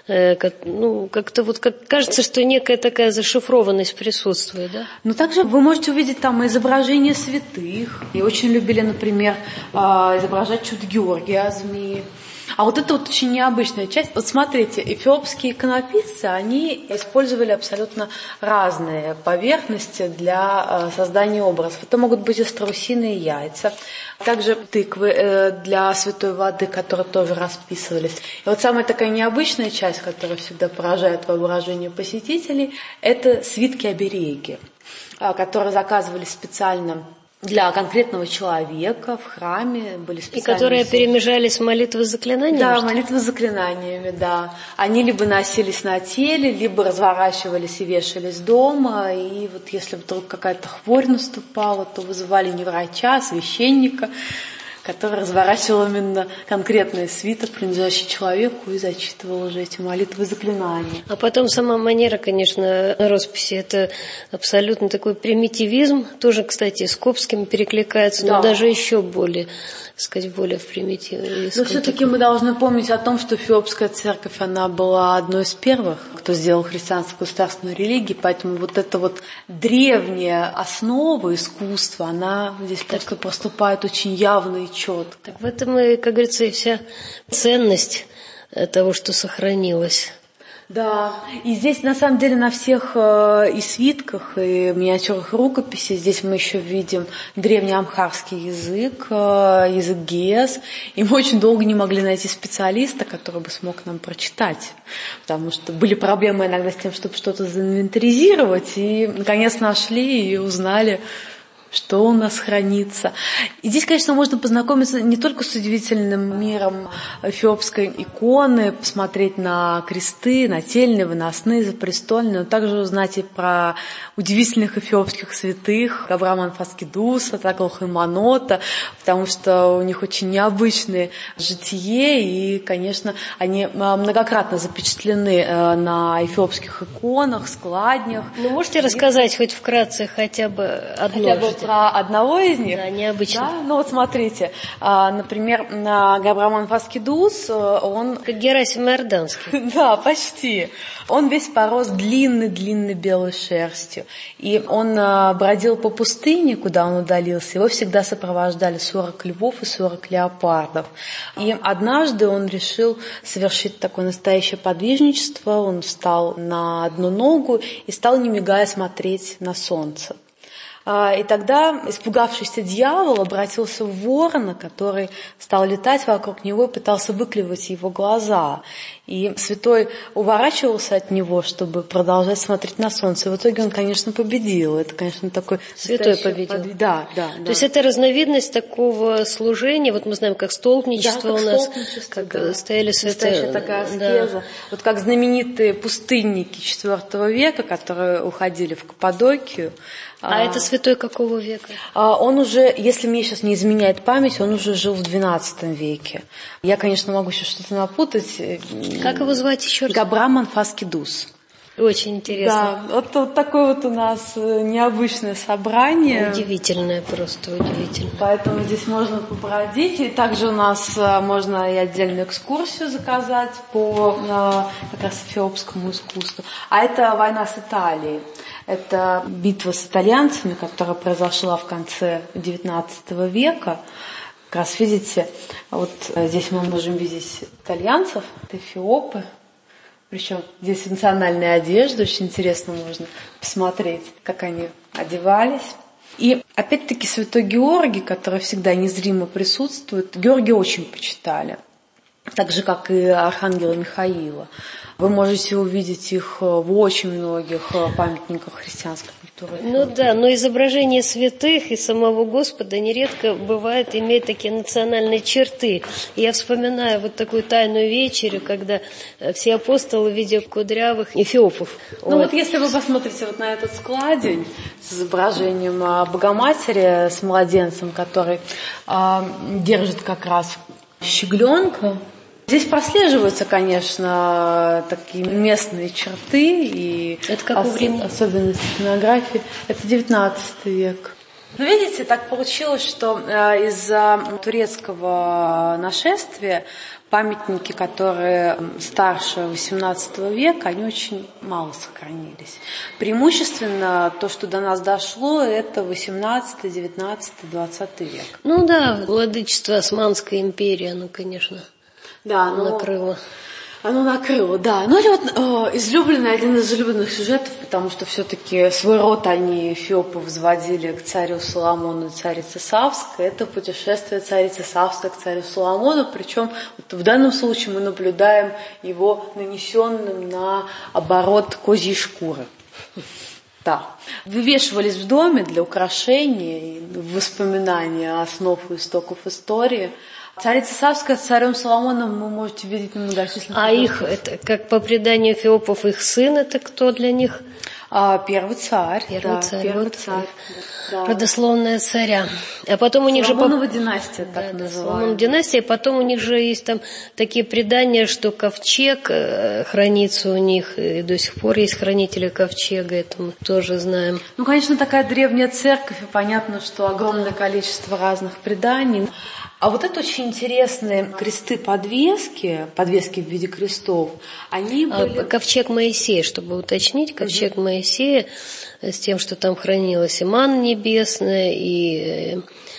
Как-то вот кажется, что некая такая зашифрованность присутствует, да? Но также вы можете увидеть там изображения святых. И очень любили, например, изображать чудо Георгия змеи. А вот это вот очень необычная часть. Вот смотрите, эфиопские иконописцы, они использовали абсолютно разные поверхности для создания образов. Это могут быть и страусиные яйца, также тыквы для святой воды, которые тоже расписывались. И вот самая такая необычная часть, которая всегда поражает воображение посетителей, это свитки-обереги, которые заказывались специально для конкретного человека в храме, были специальные... И которые перемежались молитвы с заклинаниями? Да, молитвы с заклинаниями, да. Они либо носились на теле, либо разворачивались и вешались дома. И вот если вдруг какая-то хворь наступала, то вызывали не врача, а священника, который разворачивал именно конкретный свиток, принадлежащий человеку, и зачитывал уже эти молитвы и заклинания. А потом сама манера, конечно, росписи, это абсолютно такой примитивизм, тоже, кстати, с Копским перекликается, да. Но даже еще более, так сказать, более в примитиве. Но все-таки мы должны помнить о том, что Эфиопская церковь, она была одной из первых, кто сделал христианскую государственную религию, поэтому вот эта вот древняя основа искусства, она здесь просто проступает очень явно и четко. Так в этом, и, как говорится, и вся ценность того, что сохранилось. Да, и здесь на самом деле на всех и свитках, и миниатюрах рукописей здесь мы еще видим древнеамхарский язык, язык гиес, и мы очень долго не могли найти специалиста, который бы смог нам прочитать, потому что были проблемы иногда с тем, чтобы что-то заинвентаризировать, и наконец нашли и узнали, что у нас хранится. И здесь, конечно, можно познакомиться не только с удивительным миром эфиопской иконы, посмотреть на кресты, нательные, выносные, запрестольные, но также узнать и про удивительных эфиопских святых, Авраама Анфаскидуса, Таглу Хайманота, потому что у них очень необычное житие, и, конечно, они многократно запечатлены на эфиопских иконах, складнях. Ну, можете рассказать хоть вкратце хотя бы одно? про одного из них? Да, необычно. Да? Ну вот смотрите, например, Габраман Фаскидус, он... Как Герасим Иорданский. Да, почти. Он весь порос длинной-длинной белой шерстью. И он бродил по пустыне, куда он удалился. Его всегда сопровождали 40 львов и 40 леопардов. И однажды он решил совершить такое настоящее подвижничество. Он встал на одну ногу и стал, не мигая, смотреть на солнце. И тогда испугавшийся дьявол обратился в ворона, который стал летать вокруг него и пытался выклевать его глаза. И святой уворачивался от него, чтобы продолжать смотреть на солнце. И в итоге он, конечно, победил. Это, конечно, такой... Святой победил. Да. То есть это разновидность такого служения. Вот мы знаем, как столпничество, да, как у нас. столпничество, Как стояли святые. Настоящая такая аскеза. Да. Вот как знаменитые пустынники IV века, которые уходили в Каппадокию. А это святой какого века? Он уже, если мне сейчас не изменяет память, он уже жил в XII веке. Я, конечно, могу сейчас что-то напутать. Как его звать еще раз? Габраман Фаскидус. Очень интересно. Да, вот такое вот у нас необычное собрание. Удивительное, просто удивительное. Поэтому здесь можно побродить. И также у нас можно и отдельную экскурсию заказать по как раз эфиопскому искусству. А это война с Италией. Это битва с итальянцами, которая произошла в конце XIX века. Как раз видите, вот здесь мы можем видеть итальянцев, это эфиопы. Причем здесь национальная одежда, очень интересно можно посмотреть, как они одевались. И опять-таки святой Георгий, который всегда незримо присутствует, Георгия очень почитали, так же, как и архангела Михаила. Вы можете увидеть их в очень многих памятниках христианской культуры. Ну да, но изображение святых и самого Господа нередко бывает, имеет такие национальные черты. Я вспоминаю вот такую тайную вечерю, когда все апостолы в виде кудрявых эфиопов. Ну вот если вы посмотрите вот на этот складень с изображением Богоматери, с младенцем, который держит как раз щегленка, здесь прослеживаются, конечно, такие местные черты и это какого времени? Особенности иконографии. Это 19 век. Но видите, так получилось, что из-за турецкого нашествия памятники, которые старше XVIII века, они очень мало сохранились. Преимущественно то, что до нас дошло, это XVIII, XIX, XX век. Ну да, владычество Османской империи, оно, конечно... Да, накрыло. Оно накрыло, да. Ну, это вот один из излюбленных сюжетов, потому что все-таки свой род они, эфиопы, возводили к царю Соломону и царице Савской. Это путешествие царицы Савской к царю Соломону, причем вот в данном случае мы наблюдаем его нанесенным на оборот козьей шкуры. Да. Вывешивались в доме для украшения и воспоминания основ и истоков истории. Царица Савская с царем Соломоном вы можете видеть на многочисленных... А их, это, как по преданию эфиопов, их сын, это кто для них? Первый царь. Первый царь. Да. Родословная царя. А потом у них же... Соломонова династия, так называемая. Соломонова династия. Потом у них же есть там такие предания, что ковчег хранится у них, и до сих пор есть хранители ковчега, это мы тоже знаем. Ну, конечно, такая древняя церковь, и понятно, что огромное количество разных преданий. А вот это очень интересные кресты-подвески в виде крестов, они были... Ковчег Моисея, чтобы уточнить, ковчег Моисея с тем, что там хранилась и манна небесная, и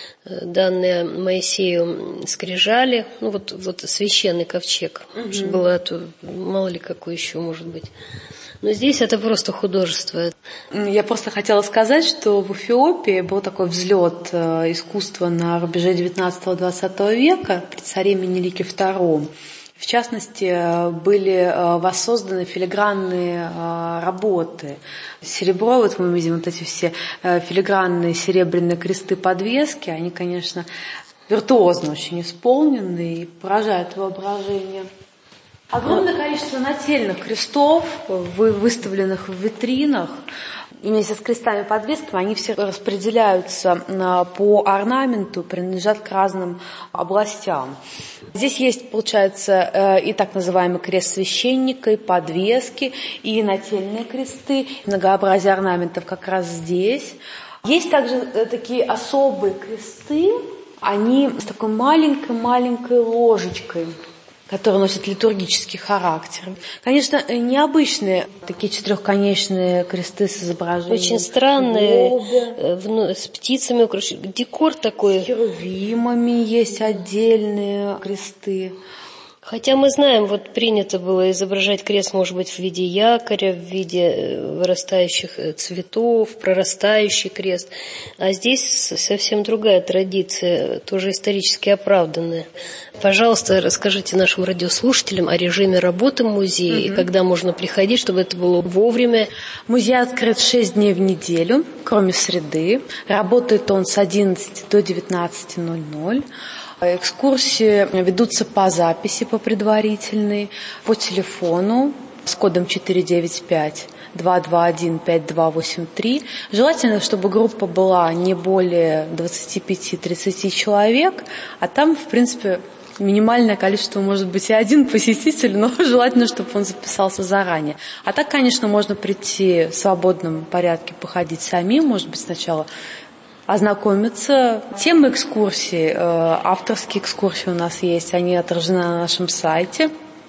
данные Моисею скрижали, ну вот священный ковчег, было, мало ли какой еще может быть. Но здесь это просто художество. Я просто хотела сказать, что в Эфиопии был такой взлет искусства на рубеже 19-20 века при царе Менелике II. В частности, были воссозданы филигранные работы. Серебро, вот мы видим вот эти все филигранные серебряные кресты-подвески, они, конечно, виртуозно очень исполнены и поражают воображение. Огромное количество нательных крестов, выставленных в витринах, вместе с крестами-подвесками, они все распределяются по орнаменту, принадлежат к разным областям. Здесь есть, получается, и так называемый крест священника, и подвески, и нательные кресты, многообразие орнаментов как раз здесь. Есть также такие особые кресты, они с такой маленькой ложечкой, которые носят литургический характер. Конечно, необычные такие четырехконечные кресты с изображением. Очень странные, с птицами украшены. Декор такой. С херувимами есть отдельные кресты. Хотя мы знаем, вот принято было изображать крест, может быть, в виде якоря, в виде вырастающих цветов, прорастающий крест. А здесь совсем другая традиция, тоже исторически оправданная. Пожалуйста, расскажите нашим радиослушателям о режиме работы музея и когда можно приходить, чтобы это было вовремя. Музей открыт 6 дней в неделю, кроме среды. Работает он с 11 до 19:00. Экскурсии ведутся по записи, по предварительной, по телефону с кодом 495-221-5283. Желательно, чтобы группа была не более 25-30 человек, а там, в принципе, минимальное количество может быть и один посетитель, но желательно, чтобы он записался заранее. А так, конечно, можно прийти в свободном порядке, походить самим, может быть, сначала ознакомиться. Темы экскурсий, авторские экскурсии у нас есть, они отражены на нашем сайте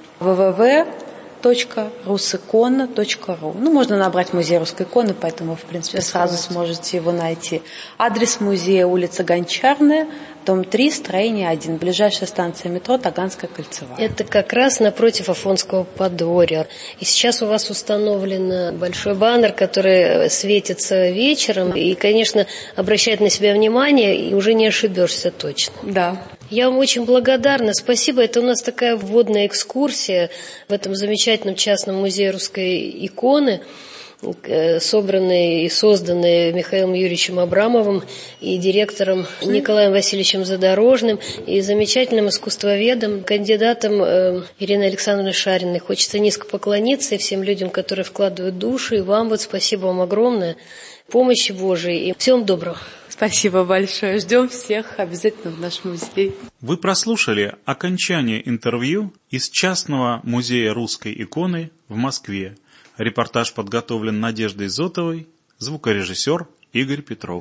www.rusicona.ru. Можно набрать музей русской иконы, поэтому вы, в принципе, сразу сможете его найти. Адрес музея: улица Гончарная, дом 3, строение 1, ближайшая станция метро Таганская кольцевая. Это как раз напротив Афонского подворья. И сейчас у вас установлен большой баннер, который светится вечером и, конечно, обращает на себя внимание, и уже не ошибешься точно. Да. Я вам очень благодарна. Спасибо. Это у нас такая вводная экскурсия в этом замечательном частном музее русской иконы, собранный и созданный Михаилом Юрьевичем Абрамовым и директором Николаем Васильевичем Задорожным и замечательным искусствоведом, кандидатом Ириной Александровной Шариной. Хочется низко поклониться и всем людям, которые вкладывают душу, и вам спасибо вам огромное, помощи Божией, и всем доброго. Спасибо большое. Ждем всех обязательно в наш музей. Вы прослушали окончание интервью из частного музея русской иконы в Москве. Репортаж подготовлен Надеждой Зотовой, звукорежиссер Игорь Петров.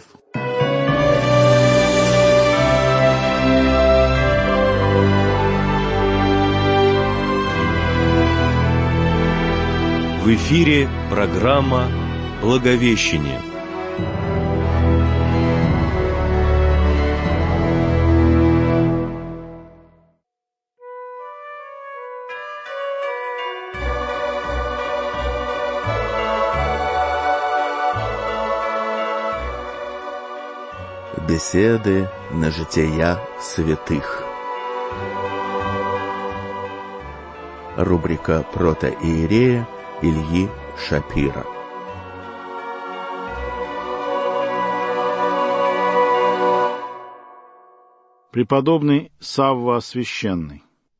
В эфире программа «Благовещение». Беседы на жития святых. Рубрика протоиерея Ильи Шапира. Преподобный Савва Священный.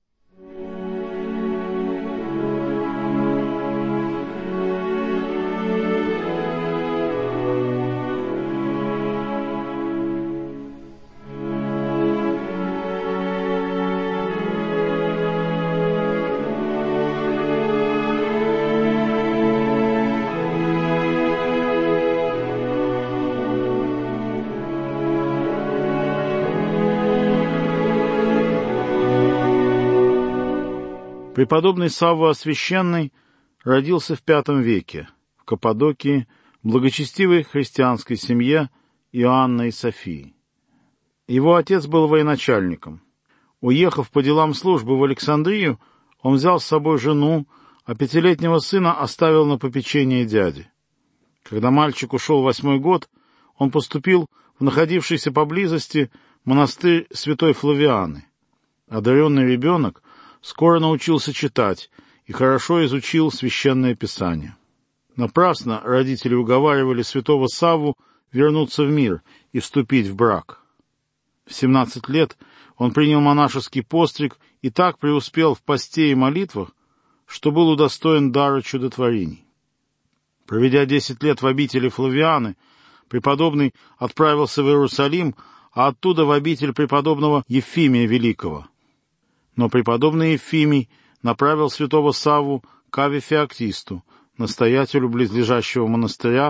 Преподобный Савва Священный родился в V веке в Каппадокии в благочестивой христианской семье Иоанна и Софии. Его отец был военачальником. Уехав по делам службы в Александрию, он взял с собой жену, а 5-летнего сына оставил на попечение дяди. Когда мальчик ушел в 8 год, он поступил в находившийся поблизости монастырь святой Флавианы. Одаренный ребенок скоро научился читать и хорошо изучил Священное Писание. Напрасно родители уговаривали святого Савву вернуться в мир и вступить в брак. В 17 лет он принял монашеский постриг и так преуспел в посте и молитвах, что был удостоен дара чудотворений. Проведя 10 лет в обители Флавианы, преподобный отправился в Иерусалим, а оттуда в обитель преподобного Ефимия Великого. Но преподобный Ефимий направил святого Савву к Аве Феоктисту, настоятелю близлежащего монастыря,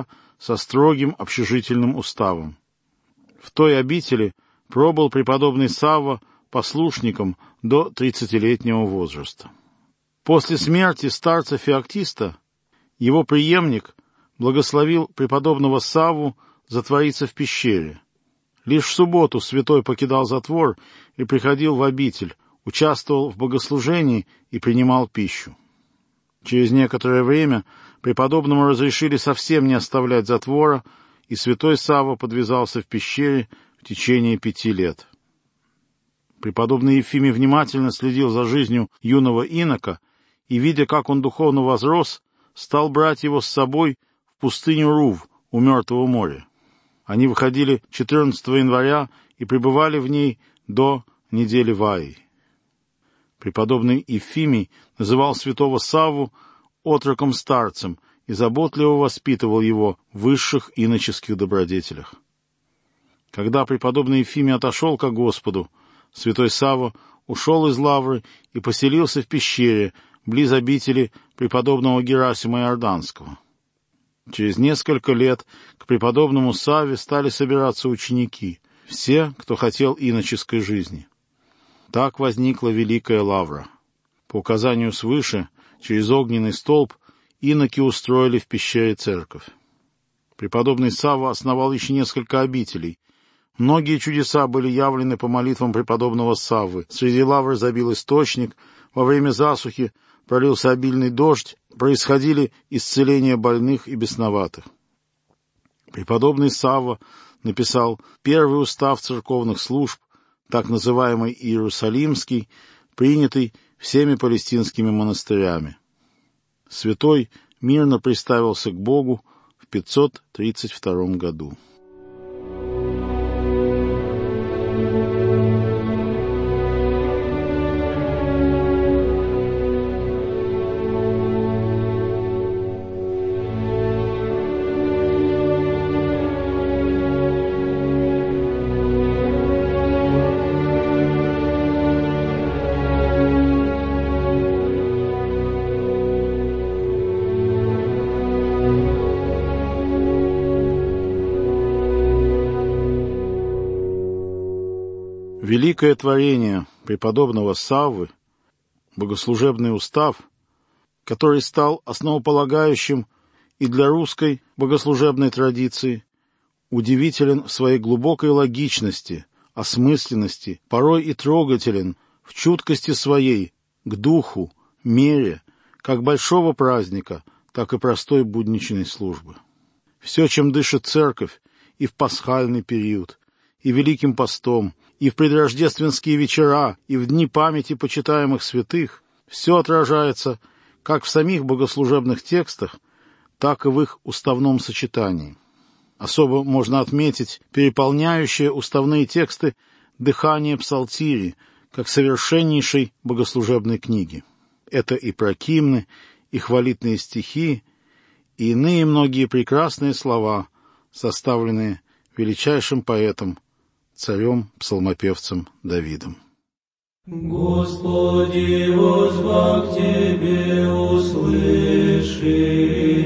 со строгим общежительным уставом. В той обители пробыл преподобный Савва послушником до 30-летнего возраста. После смерти старца Феоктиста его преемник благословил преподобного Савву затвориться в пещере. Лишь в субботу святой покидал затвор и приходил в обитель, участвовал в богослужении и принимал пищу. Через некоторое время преподобному разрешили совсем не оставлять затвора, и святой Савва подвязался в пещере в течение 5 лет. Преподобный Ефимий внимательно следил за жизнью юного инока и, видя, как он духовно возрос, стал брать его с собой в пустыню Рув у Мертвого моря. Они выходили 14 января и пребывали в ней до недели Ваи. Преподобный Ефимий называл святого Савву отроком-старцем и заботливо воспитывал его в высших иноческих добродетелях. Когда преподобный Ефимий отошел ко Господу, святой Савва ушел из лавры и поселился в пещере близ обители преподобного Герасима Иорданского. Через несколько лет к преподобному Савве стали собираться ученики, все, кто хотел иноческой жизни. Так возникла Великая Лавра. По указанию свыше, через огненный столб, иноки устроили в пещере церковь. Преподобный Савва основал еще несколько обителей. Многие чудеса были явлены по молитвам преподобного Саввы. Среди лавры забил источник, во время засухи пролился обильный дождь, происходили исцеления больных и бесноватых. Преподобный Савва написал первый устав церковных служб, так называемый Иерусалимский, принятый всеми палестинскими монастырями. Святой мирно приставился к Богу в 532 году. Великое творение преподобного Саввы, богослужебный устав, который стал основополагающим и для русской богослужебной традиции, удивителен в своей глубокой логичности, осмысленности, порой и трогателен в чуткости своей к духу, мере, как большого праздника, так и простой будничной службы. Все, чем дышит церковь и в пасхальный период, и Великим постом, и в предрождественские вечера, и в дни памяти почитаемых святых, все отражается как в самих богослужебных текстах, так и в их уставном сочетании. Особо можно отметить переполняющие уставные тексты дыхание псалтири, как совершеннейшей богослужебной книги. Это и прокимны, и хвалитные стихи, и иные многие прекрасные слова, составленные величайшим поэтом, царем-псалмопевцем Давидом. Господи, воззвав к Тебе, услыши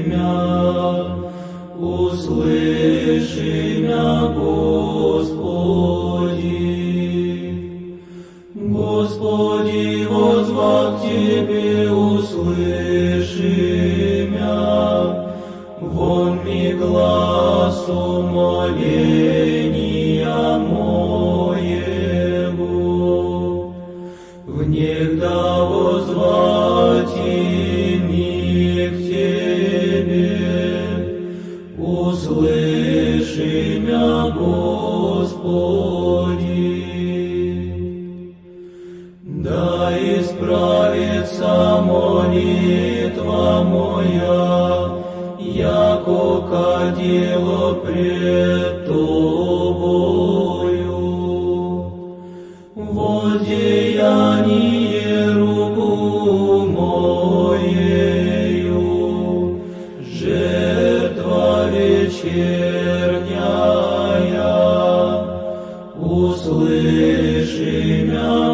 мя, Господи. Господи, воззвав к Тебе, услыши мя, вон ми глас умоления моего, внегда возвати ми к Тебе, услыши мя, Господи. Да исправится молитва моя, яко кадило пред Тобою. Воздеяние руку моею, жертва вечерняя, услыши мя,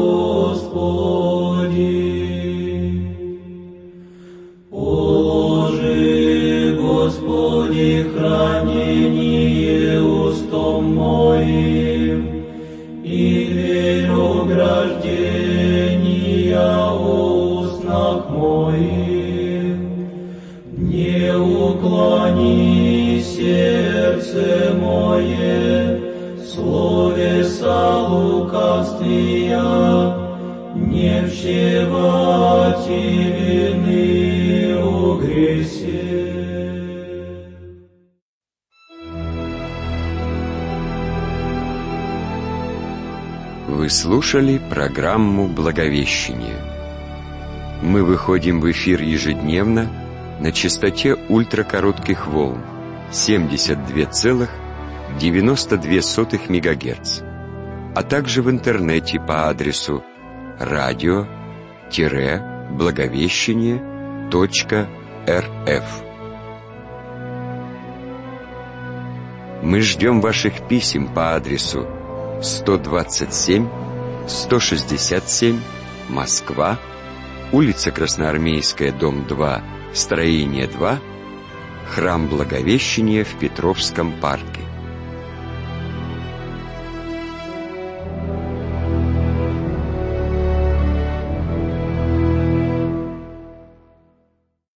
Господи. Положи, Господи, и хранение устом моим, и дверь ограждения устнах моих. Не уклони сердце мое, словеса лукавствия, не вщевати вины о гресе. Вы слушали программу «Благовещение». Мы выходим в эфир ежедневно на частоте ультракоротких волн 72,92 МГц, а также в интернете по адресу radio-благовещение.рф. Мы ждем ваших писем по адресу 127, 167, Москва, улица Красноармейская, дом 2, строение 2, Храм Благовещения в Петровском парке.